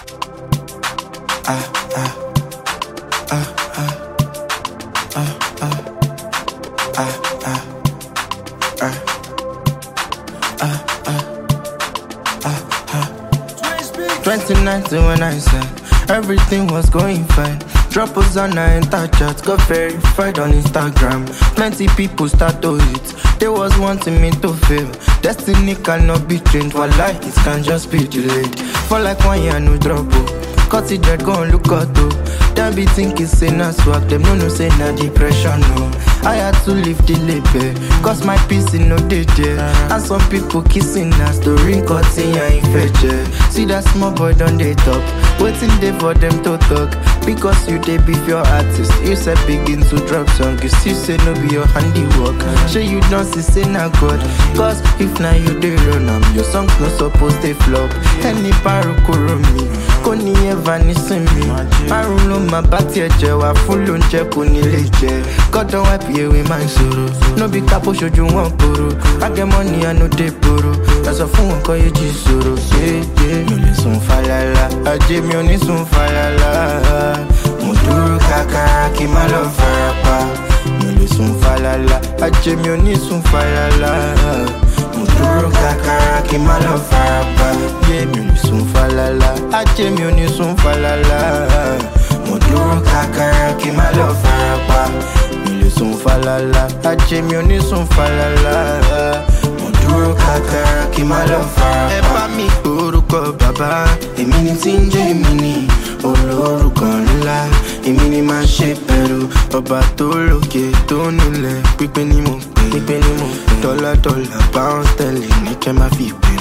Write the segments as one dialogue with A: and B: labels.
A: 2019 when I said everything was going fine. Drop us on our enter chat, got verified on Instagram. Plenty people start to hit. They was wanting me to fail. Destiny cannot be changed. Wallahi, it can just be delayed. For like 1 year, no drop. Cut it dead, go and look out. Them be thinking say na swag. Them no say na depression, no. I had to leave the label, cause my peace in no day there. And some people kissing us, story cutting and infection. See that small boy done they top, waiting there for them to talk. Because you they beef your artist, you said begin to drop song. You still say no be your handiwork. Sure you don't see say na God, cause if now you they run your songs no supposed they flop. Any paro me, koni ever ni see me. Marun no my bati eje wa full on check koni leje. God don't wipe you with my sorrow. No be capo show you one poro. I get money I no dey borrow. That's a phone call you jisoro. Yeah yeah. No le son falala, aje mi oni son falala. Muduru kaka ki malo farapa. No le son falala, aje mi oni son falala. Muduru kaka ki malo farapa. Yeah mi oni son falala, aje mi oni son falala. Muduru kaka ki malo farapa. Son falala, aje mi oni son falala. Muduru kaka ki malo farapa. Ẹ bá mi orúkọ bàbá, èmi ni tí ń jẹ́ èmi ni olórúkọ ńlá. Èmi ni máa ṣe pẹ̀lú ọba tó lókè tó nílẹ̀. Pípé ni mo pè, dọ́là pound sterling ní kẹ́ máa fi pè,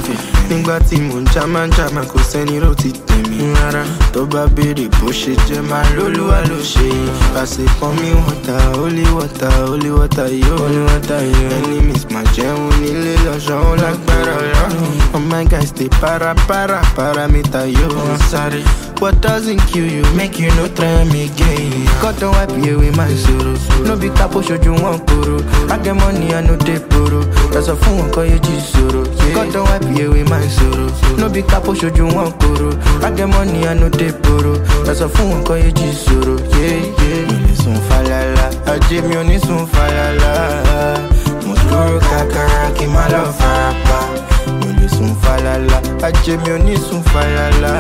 A: nígbà tí mò ń jama kò sẹ́ni ró ti tèmi rárá. Tó bá béèrè bó ṣe jẹ́ máa lólúwa ló ṣe. Pàṣẹ pọ́n mi holy water yo. Enemies máa jẹun nílé lọ́ṣọ́ ó lágbára ọ̀rọ̀. All my guys dey para mi tayo. Sorry, what doesn't kill you make you no try me again. God don't wipe you with my sorrow. No be capo show you one poro. I get money I no dey borrow. That's a phone call you jisoro. God don't wipe you with my sorrow. No be capo show you one poro. I get money I no dey borrow. That's a phone call you jisoro. Yeah yeah. No le son falala, aje mi oni son falala. Muduru kaka ki malo farapa. No le son falala, aje mi oni son falala.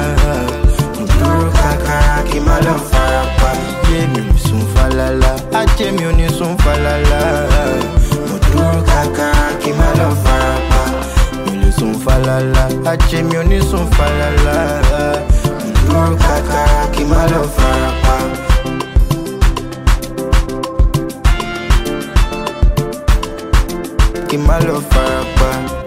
A: Muduru kaka ki malo farapa. Yeah mi oni son falala, aje mi oni son falala. Muduru kaka ki malo farapa. No le son falala, aje mi oni son falala. Muduru kaka ki malo farapa. Ki malo farapa.